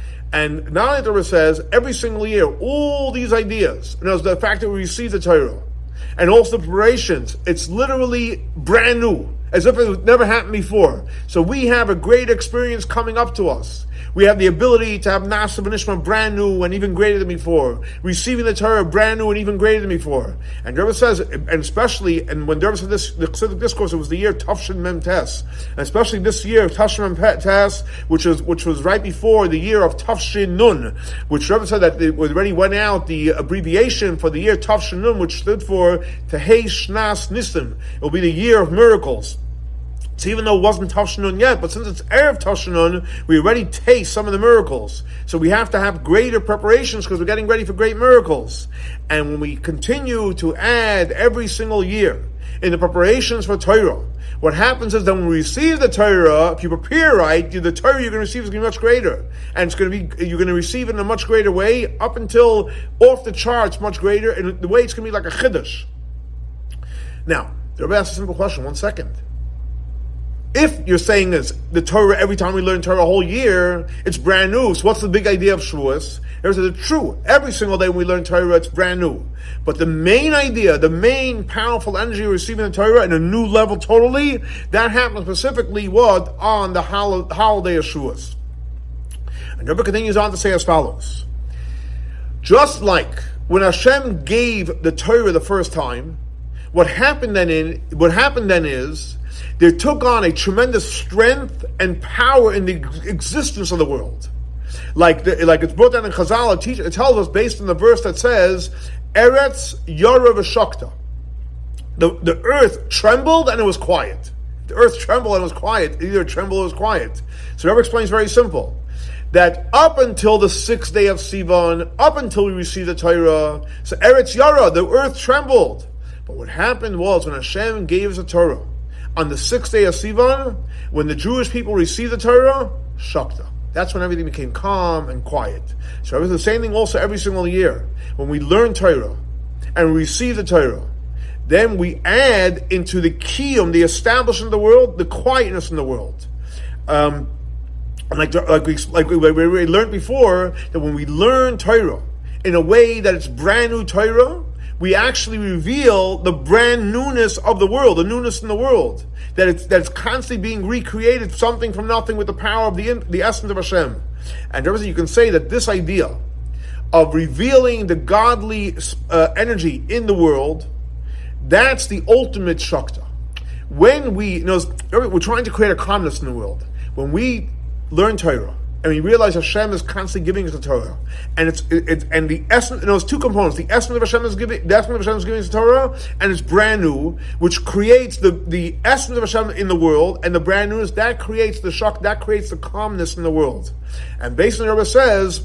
And not only the Torah says, every single year, all these ideas, and there's the fact that we receive the Torah, and also the preparations, it's literally brand new. as if it never happened before. So we have a great experience coming up to us. We have the ability to have Nasa V'Nishma brand new and even greater than before. Receiving the Torah brand new and even greater than before. And Rebbe says, and especially, and when Rebbe said this, the Chassidic discourse, it was the year Tafshin Mem Tes. And especially this year of Tafshin Mem Tes, which was, which was right before the year of Tafshin Nun, which Rebbe said that it already went out, the abbreviation for the year Tafshin Nun, which stood for Tehei Shnas Nisim. It will be the year of miracles. So even though it wasn't Tafshin yet, but since it's Erev Tafshin, we already taste some of the miracles. So we have to have greater preparations because we're getting ready for great miracles. And when we continue to add every single year in the preparations for Torah, what happens is that when we receive the Torah, if you prepare right, the Torah you're going to receive is going to be much greater. And it's going to be, you're going to receive it in a much greater way, up until off the charts, much greater, and the way it's going to be like a Chiddush. Now, the Rebbe asks a simple question, one second. If you're saying is the Torah, every time we learn Torah a whole year, it's brand new. So what's the big idea of Shavuos? It's true. Every single day when we learn Torah, it's brand new. But the main idea, the main powerful energy of receiving the Torah in a new level totally, that happens specifically what? On the holiday of Shavuos. And Rebbe continues on to say as follows. Just like when Hashem gave the Torah the first time, what happened then in, what happened then is, they took on a tremendous strength and power in the existence of the world. Like the, like it's brought down in Chazal, it, teach, it tells us based on the verse that says, Eretz Yara V'Shakta. The, the earth trembled and it was quiet. The earth trembled and it was quiet. Either it trembled or it was quiet. So Rebbe explains very simple. That up until the sixth day of Sivan, up until we received the Torah, so Eretz Yara, the earth trembled. But what happened was when Hashem gave us the Torah, on the sixth day of Sivan, when the Jewish people received the Torah, Shakta. That's when everything became calm and quiet. So it was the same thing also every single year. When we learn Torah and we receive the Torah, then we add into the kiyum, the establishment of the world, the quietness in the world. Um, like, like, we, like we, we learned before, that when we learn Torah in a way that it's brand new Torah, we actually reveal the brand newness of the world, the newness in the world. That it's, that it's constantly being recreated, something from nothing with the power of the the essence of Hashem. And therefore you can say that this idea of revealing the godly uh, energy in the world, that's the ultimate Shakta. When we, you know, we're trying to create a calmness in the world. When we learn Torah, and we realize Hashem is constantly giving us the Torah, and it's it, it and the essence. You know, it's two components. The essence of Hashem is giving. The essence of Hashem is giving us the Torah, and it's brand new, which creates the the essence of Hashem in the world, and the brand newness that creates the shock, that creates the calmness in the world. And basically, the Rebbe says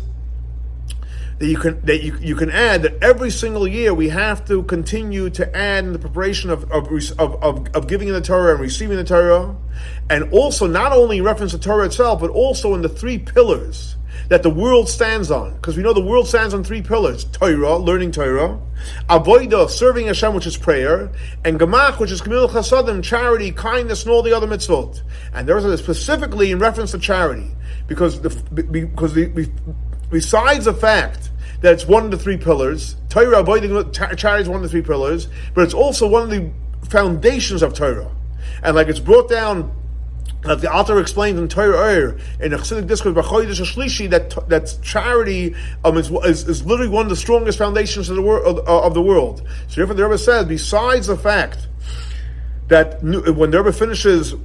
that you can that you you can add that every single year we have to continue to add in the preparation of of of of, of giving the Torah and receiving the Torah, and also not only in reference to Torah itself, but also in the three pillars that the world stands on. Because we know the world stands on three pillars: Torah, learning Torah; Avodah, serving Hashem, which is prayer; and Gemach, which is Gemilut Chasadim, charity, kindness, and all the other mitzvot. And there is specifically in reference to charity, because the because the besides the fact that it's one of the three pillars, Torah, avoiding charity is one of the three pillars, but it's also one of the foundations of Torah. And like it's brought down, like the author explains in Torah in a Chassidic discourse, B'chodesh HaShlishi, that that charity um, is, is is literally one of the strongest foundations of the world. Of, of the world. So therefore, the Rebbe says, besides the fact that when the Rebbe finishes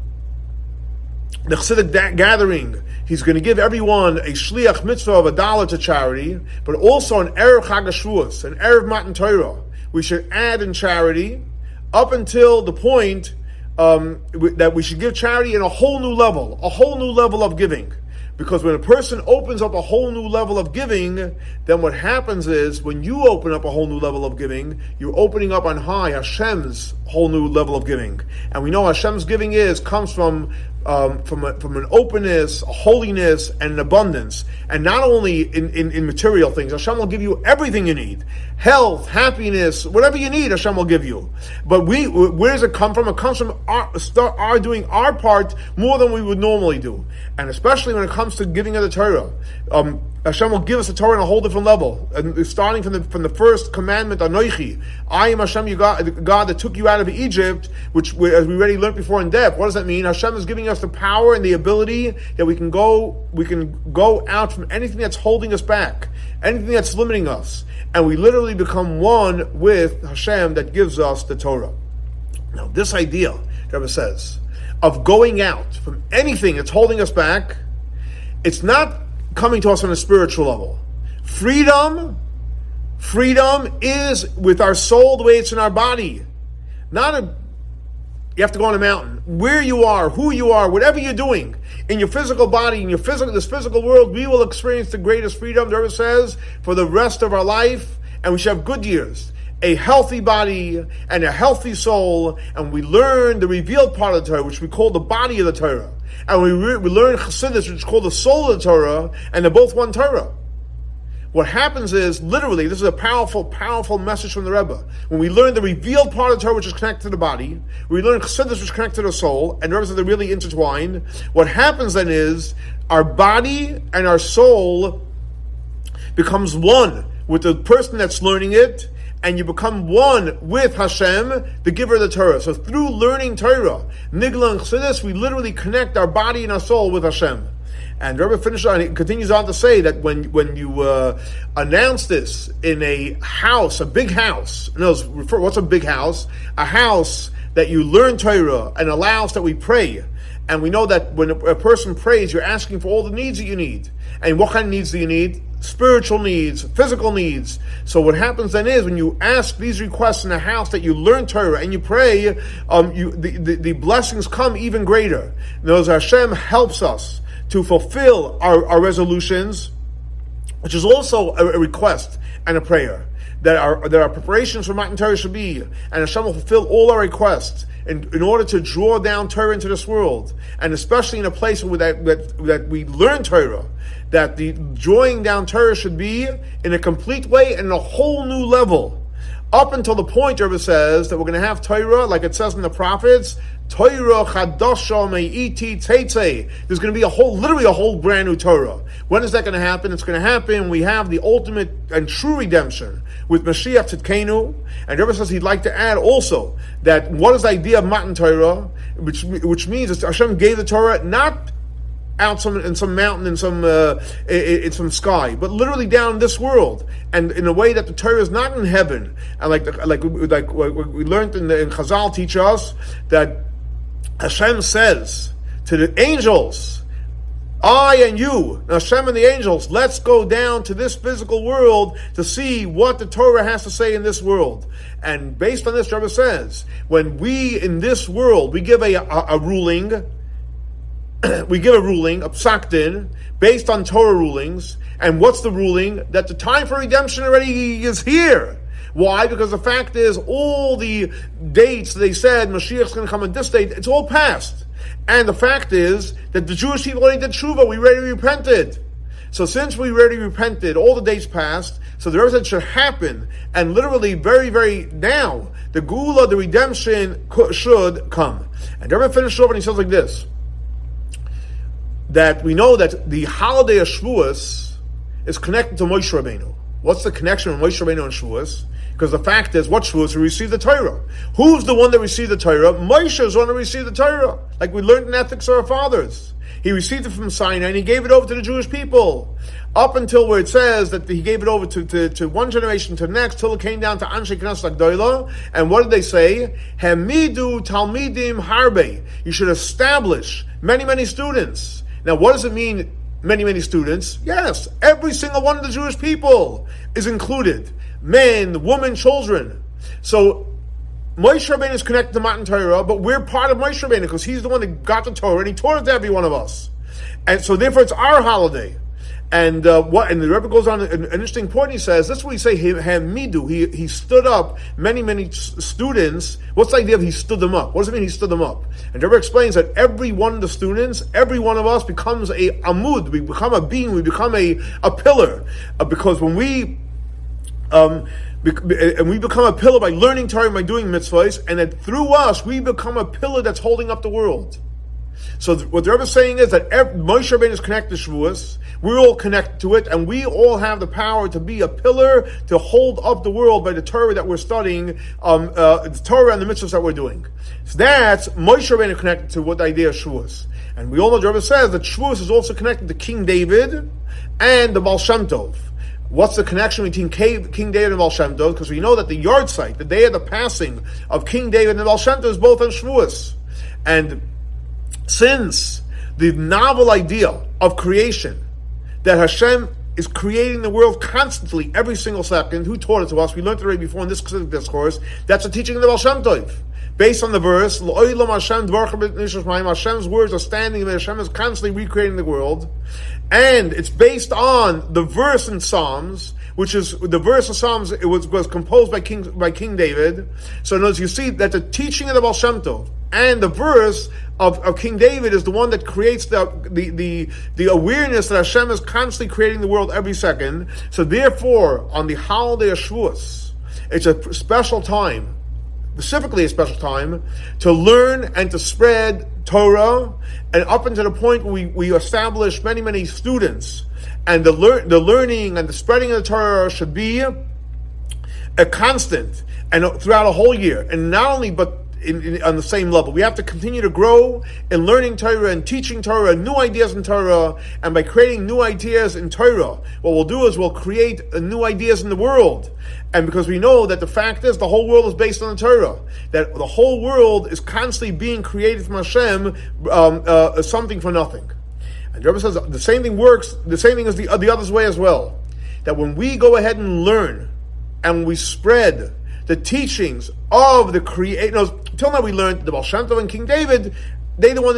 the Chassidic gathering, he's going to give everyone a shliach mitzvah of a dollar to charity, but also an erev Chag HaShavuos, an erev Matan Torah. We should add in charity up until the point um, that we should give charity in a whole new level, a whole new level of giving. Because when a person opens up a whole new level of giving, then what happens is, when you open up a whole new level of giving, you're opening up on high Hashem's whole new level of giving. And we know Hashem's giving is, comes from Um, from a, from an openness, a holiness, and an abundance, and not only in, in, in material things. Hashem will give you everything you need: health, happiness, whatever you need. Hashem will give you. But we, where does it come from? It comes from our, start, our doing our part more than we would normally do, and especially when it comes to giving of the Torah. Um, Hashem will give us the Torah on a whole different level, and starting from the from the first commandment, Anoichi, I am Hashem, your God, the God that took you out out of Egypt, which we, as we already learned before in depth, what does that mean? Hashem is giving us the power and the ability that we can go, we can go out from anything that's holding us back, anything that's limiting us, and we literally become one with Hashem that gives us the Torah. Now, this idea, the Rebbe says, of going out from anything that's holding us back, it's not coming to us on a spiritual level. Freedom, freedom is with our soul the way it's in our body. Not a, you have to go on a mountain. Where you are, who you are, whatever you're doing, in your physical body, in your physical, this physical world, we will experience the greatest freedom, the Rebbe says, for the rest of our life, and we should have good years. A healthy body and a healthy soul, and we learn the revealed part of the Torah, which we call the body of the Torah. And we, re- we learn Chassidus, which is called the soul of the Torah, and they're both one Torah. What happens is, literally, this is a powerful, powerful message from the Rebbe. When we learn the revealed part of the Torah, which is connected to the body, we learn Chassidus, which is connected to the soul, and the Rebbe says they're really intertwined. What happens then is, our body and our soul becomes one with the person that's learning it, and you become one with Hashem, the giver of the Torah. So through learning Torah, Nigla and Chassidus, we literally connect our body and our soul with Hashem. And the Rebbe finishes on, he continues on to say that when when you uh, announce this in a house, a big house, no, what's a big house? A house that you learn Torah and allows that we pray. And we know that when a, a person prays, you're asking for all the needs that you need. And what kind of needs do you need? Spiritual needs, physical needs. So what happens then is when you ask these requests in a house that you learn Torah and you pray, um, you the, the, the blessings come even greater. Knows Hashem helps us to fulfill our, our resolutions, which is also a, a request and a prayer. That our that our preparations for Matan Torah should be, and Hashem will fulfill all our requests in, in order to draw down Torah into this world, and especially in a place where that, that that we learn Torah, that the drawing down Torah should be in a complete way and in a whole new level, up until the point, Rebbe says, that we're going to have Torah, like it says in the prophets, Torah chadasha me'iti teitzei. There's going to be a whole, literally a whole brand new Torah. When is that going to happen? It's going to happen when we have the ultimate and true redemption with Mashiach Tzidkenu. And Rebbe says he'd like to add also that what is the idea of Matan Torah, which which means that Hashem gave the Torah not out some in some mountain in some uh, in, in some sky, but literally down in this world, and in a way that the Torah is not in heaven. And like like like we learned in, the, in Chazal teach us that Hashem says to the angels, I and you, Hashem and the angels, let's go down to this physical world to see what the Torah has to say in this world. And based on this, Rebbe says, when we in this world, we give a, a, a ruling, we give a ruling, a psak din, based on Torah rulings, and what's the ruling? That the time for redemption already is here. Why? Because the fact is, all the dates they said Mashiach's going to come at this date, it's all past. And the fact is that the Jewish people already did tshuva, we already repented. So since we already repented, all the dates passed, so the Rebbe said it should happen, and literally very, very now, the Gula, the redemption should come. And the Rebbe finished off and he says like this, that we know that the holiday of Shavuos is connected to Moshe Rabbeinu. What's the connection with Moshe Rabbeinu and Shavuos? Because the fact is, what Shavuos? We received the Torah. Who's the one that received the Torah? Moshe is the one that received the Torah. Like we learned in ethics of our fathers. He received it from Sinai and he gave it over to the Jewish people. Up until where it says that he gave it over to, to, to one generation to the next, till it came down to Anshe Knesset Agdoila. And what did they say? Hamidu Talmidim Harbe. You should establish many, many students. Now what does it mean, many, many students? Yes, every single one of the Jewish people is included. Men, women, children. So Moshe Rabbeinu is connected to Matan Torah, but we're part of Moshe Rabbeinu because he's the one that got the Torah and he taught it to every one of us. And so therefore it's our holiday. And uh, what? And the Rebbe goes on an, an interesting point. He says, "That's what we say. Hamidu. He he stood up many many students. What's the idea of he stood them up? What does it mean he stood them up?" And the Rebbe explains that every one of the students, every one of us becomes a amud. We become a beam. We become a a pillar uh, because when we um. And we become a pillar by learning Torah, by doing mitzvahs, and that through us we become a pillar that's holding up the world. So th- what the Rebbe is saying is that every, Moshe Rabbeinu is connected to Shavuos. We're all connected to it, and we all have the power to be a pillar to hold up the world by the Torah that we're studying, um, uh, the Torah and the mitzvahs that we're doing. So that's Moshe Rabbeinu connected to what the idea of Shavuos. And we all know the Rebbe says that Shavuos is also connected to King David and the Baal Shem Tov. What's the connection between King David and Baal Shem Tov? Because we know that the yard site, the day of the passing of King David and the Baal Shem Tov, is both on Shavuos. And since the novel idea of creation, that Hashem is creating the world constantly, every single second. Who taught it to us? We learned it already before in this specific discourse. That's a teaching of the Baal Shem Tov. Based on the verse, Hashem's words are standing there. Hashem is constantly recreating the world. And it's based on the verse in Psalms, which is the verse of Psalms. It was, was composed by King by King David. So notice you see that the teaching of the Baal Shem Tov and the verse of, of King David is the one that creates the, the the the awareness that Hashem is constantly creating the world every second. So therefore, on the holiday of Shavuos, it's a special time, specifically a special time, to learn and to spread Torah, and up until the point where we, we establish many, many students, and the lear- the learning and the spreading of the Torah should be a constant, and throughout a whole year, and not only, but In, in, on the same level. We have to continue to grow in learning Torah and teaching Torah, new ideas in Torah, and by creating new ideas in Torah, what we'll do is we'll create uh, new ideas in the world. And because we know that the fact is the whole world is based on the Torah, that the whole world is constantly being created from Hashem, um, uh, something for nothing. And the Rebbe says the same thing works, the same thing is the, uh, the other way as well. That when we go ahead and learn, and we spread the teachings of the creator. Until now we learned the Baal Shem Tov and King David, they the one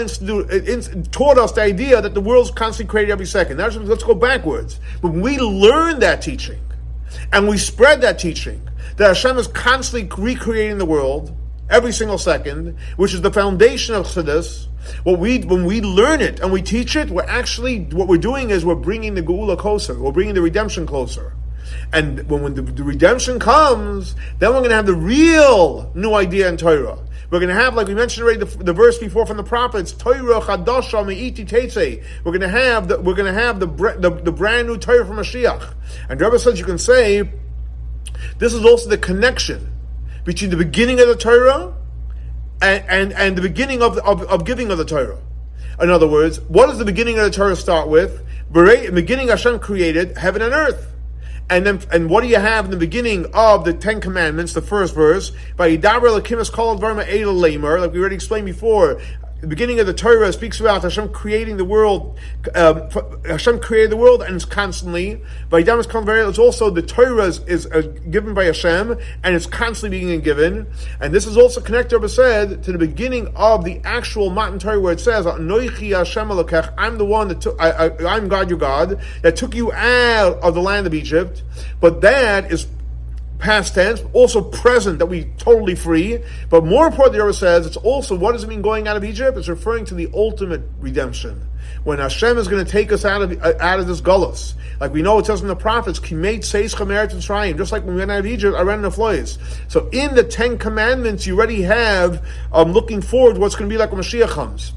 that taught us the idea that the world's constantly created every second. Now let's go backwards. When we learn that teaching, and we spread that teaching, that Hashem is constantly recreating the world every single second, which is the foundation of Chassidus. What we, when we learn it and we teach it, we're actually, what we're doing is we're bringing the Geula closer, we're bringing the redemption closer. And when, when the, the redemption comes, then we're going to have the real new idea in Torah. We're going to have, like we mentioned already, the, the verse before from the prophets, Torah chadasha me'iti tetzei. We're going to have the, we're going to have the, the the brand new Torah from Mashiach. And the Rebbe says you can say this is also the connection between the beginning of the Torah and and, and the beginning of, of of giving of the Torah. In other words, what does the beginning of the Torah start with? In the beginning, Hashem created heaven and earth. And then, and what do you have in the beginning of the Ten Commandments, the first verse? By Yidaber Elokim es kol advarim ha'edel leimer, like we already explained before. The beginning of the Torah speaks about Hashem creating the world. Um, Hashem created the world, and it's constantly. By Yidaber es kol advarim, it's also the Torah is, is uh, given by Hashem, and it's constantly being given. And this is also connected, Rebbe said, to the beginning of the actual Matan Torah, where it says, "Anoichi Hashem Elokech," I'm the one that took. I, I, I'm God, your God, that took you out of the land of Egypt. But that is past tense, also present, that we totally free. But more importantly, the Rebbe says, it's also, what does it mean going out of Egypt? It's referring to the ultimate redemption. When Hashem is going to take us out of out of this gullus. Like we know it says in the prophets, Kimeit seis chameret Mitzrayim, just like when we went out of Egypt, I ran in the flies. So in the Ten Commandments, you already have, um, looking forward to what's going to be like when Mashiach comes.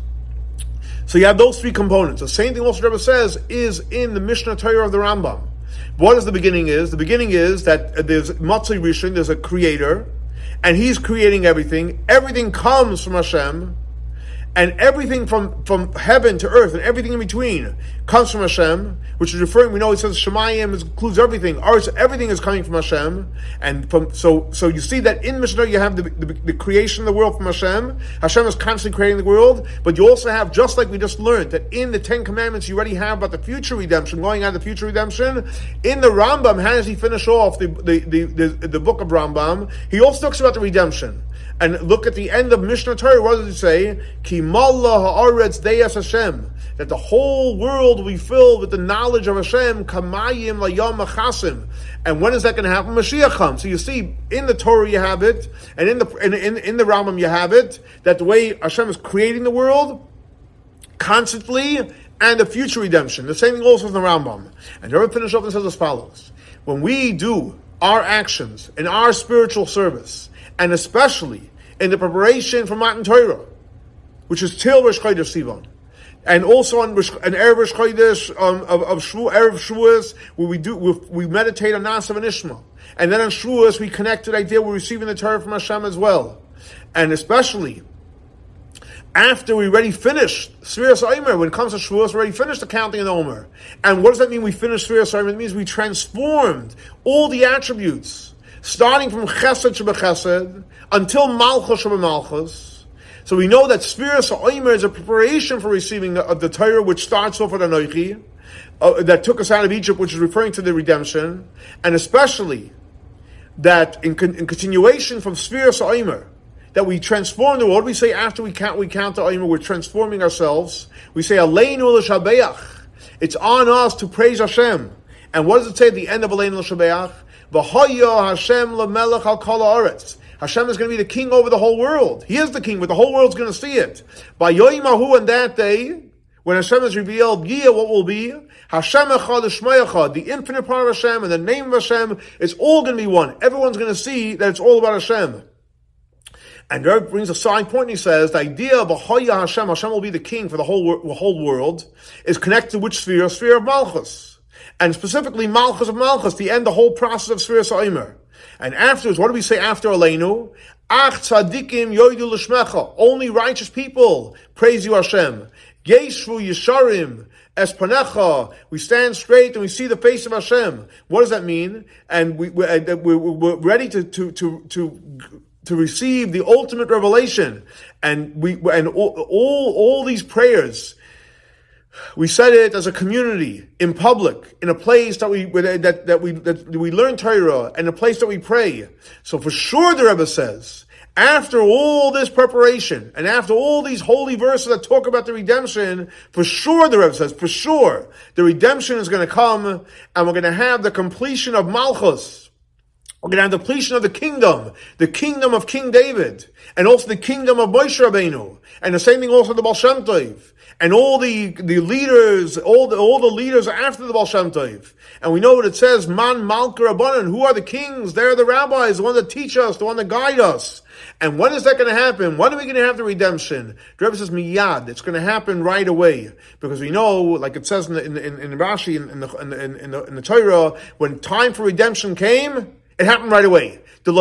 So you have those three components. The same thing also the Rebbe says is in the Mishnah Torah of the Rambam. What is the beginning is? The beginning is that there's Matzai Rishon, there's a creator, and he's creating everything. Everything comes from Hashem, and everything from, from heaven to earth and everything in between comes from Hashem, which is referring, we know it says Shemayim includes everything. Ours, everything is coming from Hashem. And from, so, so you see that in Mishnah you have the, the, the creation of the world from Hashem. Hashem is constantly creating the world, but you also have, just like we just learned, that in the Ten Commandments you already have about the future redemption, going out of the future redemption. In the Rambam, how does he finish off the, the, the, the, the book of Rambam? He also talks about the redemption. And look at the end of Mishnah Torah, what does it say? Ki malla ha'aretz deyas Hashem. That the whole world will be filled with the knowledge of Hashem, kamayim layam machasim. And when is that going to happen? Mashiach comes. So you see, in the Torah you have it, and in the in, in, in the Rambam you have it, that the way Hashem is creating the world, constantly, and the future redemption. The same thing also in the Rambam. And the Rebbe finishes off and says as follows. When we do our actions in our spiritual service, and especially in the preparation for Matan Torah, which is till Rosh Chodesh Sivan. And also on an Erev Rosh Chodesh um, of, of Shvu, Erev Shavuos, where we do we, we meditate on Nasav and Ishma, and then on Shavuos we connect to the idea we're receiving the Torah from Hashem as well, and especially after we already finished Sfiras Omer. When it comes to Shavuos, we already finished the counting of the Omer. And what does that mean? We finished Sfiras Omer. It means we transformed all the attributes, starting from Chesed Sheba Chesed until Malchus Sheba Malchus. So we know that Sfiras Omer is a preparation for receiving the, the Torah, which starts off with Anochi, uh, that took us out of Egypt, which is referring to the redemption, and especially that in, con- in continuation from Sfiras Omer, that we transform the world. What do we say after we count, we count the Omer? We're transforming ourselves. We say, Aleinu l'shabeach. It's on us to praise Hashem. And what does it say at the end of Aleinu l'shabeach? V'hoya Hashem l'melech al kol haaretz. Hashem is going to be the king over the whole world. He is the king, but the whole world's going to see it. By Yoim Ahu, on that day, when Hashem is revealed, Yiyah, what will be? Hashem Echad, Shmei Echad, the infinite part of Hashem, and the name of Hashem, is all going to be one. Everyone's going to see that it's all about Hashem. And there brings a side point, and he says, the idea of Ahoya Hashem, Hashem will be the king for the whole, the whole world, is connected to which sphere? Sphere of Malchus. And specifically Malchus of Malchus, the end, the whole process of Sfiras Omer. And afterwards, what do we say after Aleinu? Ach tzadikim yoidu l'shmecha. Only righteous people praise you, Hashem. Yeshvu yesharim espanecha. We stand straight and we see the face of Hashem. What does that mean? And we, we, uh, we're, we're ready to, to, to, to, to receive the ultimate revelation. And we, and all, all, all these prayers, we said it as a community, in public, in a place that we that that we that we learn Torah, and a place that we pray. So for sure, the Rebbe says, after all this preparation, and after all these holy verses that talk about the redemption, for sure, the Rebbe says, for sure, the redemption is going to come, and we're going to have the completion of Malchus. We're going to have the completion of the kingdom, the kingdom of King David, and also the kingdom of Moshe Rabbeinu, and the same thing also the Baal Shem Tov. And all the, the leaders, all the, all the leaders after the Baal Shem Tov. And we know what it says, Man Malka Rabbanan. Who are the kings? They're the rabbis, the one that teach us, the one that guide us. And when is that going to happen? When are we going to have the redemption? The Rebbe says, Miyad. It's going to happen right away. Because we know, like it says in, the, in, in, in Rashi, in, in, the, in, the, in, the, in the Torah, when time for redemption came, it happened right away. When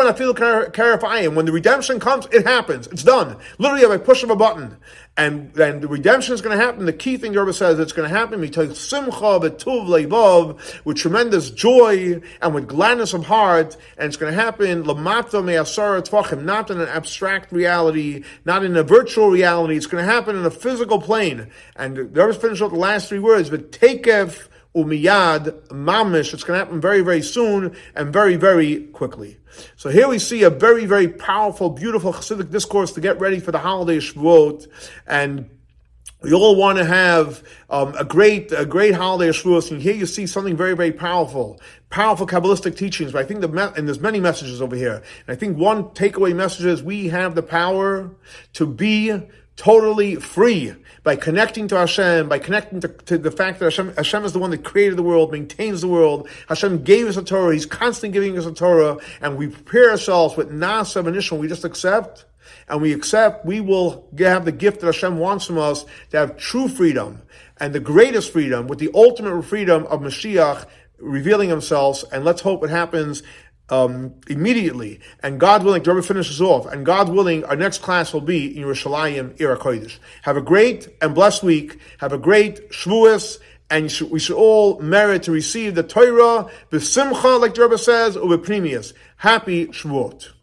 the redemption comes, it happens. It's done. Literally by push of a button. And then the redemption is going to happen. The key thing the Rebbe says it's going to happen with tremendous joy and with gladness of heart. And it's going to happen not in an abstract reality, not in a virtual reality. It's going to happen in a physical plane. And the Rebbe finished with the last three words, but takef umiyad mamish. It's going to happen very, very soon and very, very quickly. So here we see a very, very powerful, beautiful Chassidic discourse to get ready for the holiday Shavuot, and we all want to have um, a great, a great holiday of Shavuot. And here you see something very, very powerful, powerful Kabbalistic teachings. But I think the me- and there's many messages over here. And I think one takeaway message is we have the power to be totally free by connecting to Hashem, by connecting to, to the fact that Hashem, Hashem is the one that created the world, maintains the world. Hashem gave us a Torah. He's constantly giving us a Torah. And we prepare ourselves with Nasa and Ishma. We just accept. And we accept, we will have the gift that Hashem wants from us to have true freedom. And the greatest freedom, with the ultimate freedom of Mashiach revealing himself. And let's hope it happens Um, immediately, and God willing, the Rebbe finishes off, and God willing, our next class will be in Yerushalayim, Ir HaKodesh. Have a great and blessed week. Have a great Shavuos, and you should, we should all merit to receive the Torah, b'simcha, like the Rebbe says, or b'pnimius. Happy Shavuot.